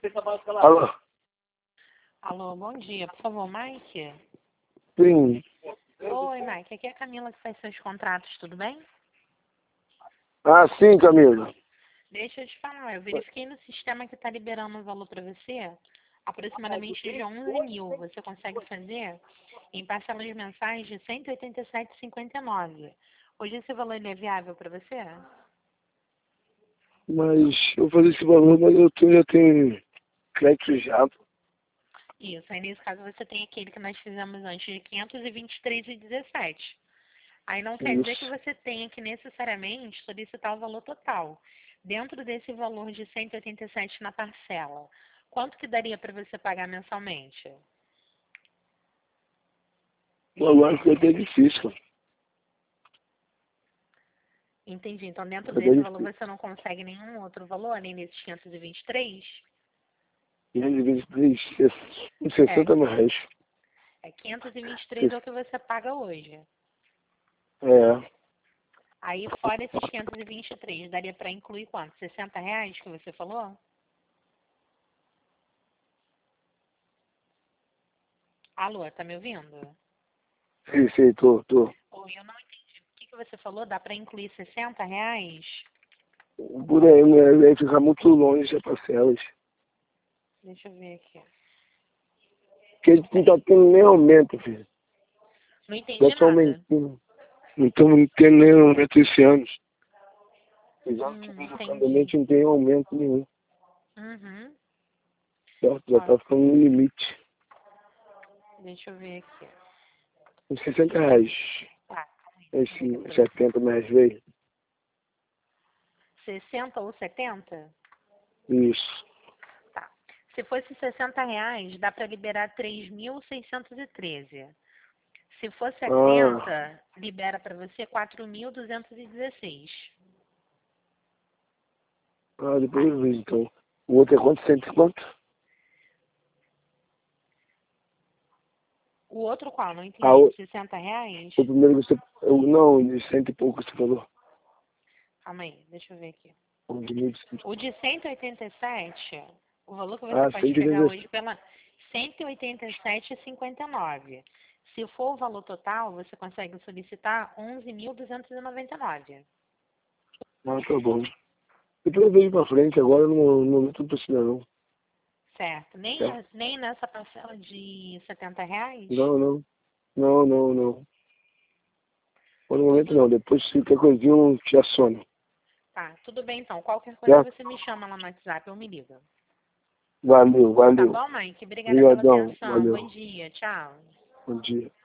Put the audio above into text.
Alô? Alô, bom dia. Por favor, Mike? Sim. Oi, Mike. Aqui é a Camila que faz seus contratos, tudo bem? Ah, sim, Camila. Deixa eu te falar, eu verifiquei no sistema que está liberando o valor para você, aproximadamente de 11 mil. Você consegue fazer em parcelas mensais de 187,59. Hoje esse valor ele é viável para você? Mas eu vou fazer esse valor, mas já tenho crédito já. Isso, aí nesse caso você tem aquele que nós fizemos antes de 523,17. Aí não quer dizer que Isso. você tenha que necessariamente solicitar o valor total. Dentro desse valor de 187 na parcela, quanto que daria para você pagar mensalmente? Eu acho que é até difícil. Entendi. Então dentro É até desse valor difícil. você não consegue nenhum outro valor, nem nesses 523? 523, É, 60 mais. 523 é o que você paga hoje. É. Aí fora esses 523, daria para incluir quanto? 60 reais que você falou? Alô, tá me ouvindo? Sim, tô. Oi, eu não entendi. O que você falou? Dá para incluir 60 reais? Por aí, né? Vai ficar muito longe as parcelas. Deixa eu ver aqui. Porque a gente não tá tendo nem aumento, filho. Não Já entendi tá nada. aumentando. Não estamos tendo nem aumento esse ano. Já que Entendi. praticamente não tem aumento nenhum. Uhum. Certo? Já Ó, tá ficando no limite. deixa eu ver aqui. Uns 60 reais. Tá, deixa eu ver aqui Esse pra você. 70 mais veio. 60 ou 70? Isso. Tá. Se fosse 60 reais, dá para liberar 3.613. Se for Ah, 70, libera para você 4.216. depois eu vejo então. O outro é quanto? 100 e quanto? O outro qual? Não Ah, entendi. 60 reais? o primeiro você. Não, de 100 e pouco você falou. Calma aí, deixa eu ver aqui. O de 1.100. O de 187, o valor que você Ah, pode pegar 110. hoje pela 187,59. Se for o valor total, você consegue solicitar 11.299. Ah, tá bom. Depois eu vejo pra frente, agora no momento não precisa não. Certo? Certo? Nem nessa parcela de 70 reais? Não. Por no momento Tudo, não. Depois se qualquer coisinha eu te assono. tá, tudo bem então. Qualquer coisa Certo? você me chama lá no WhatsApp ou me liga. Tá Valeu. bom, Mike? Obrigada pela Obrigadão. atenção. Valeu. Bom dia. Tchau. Bom dia.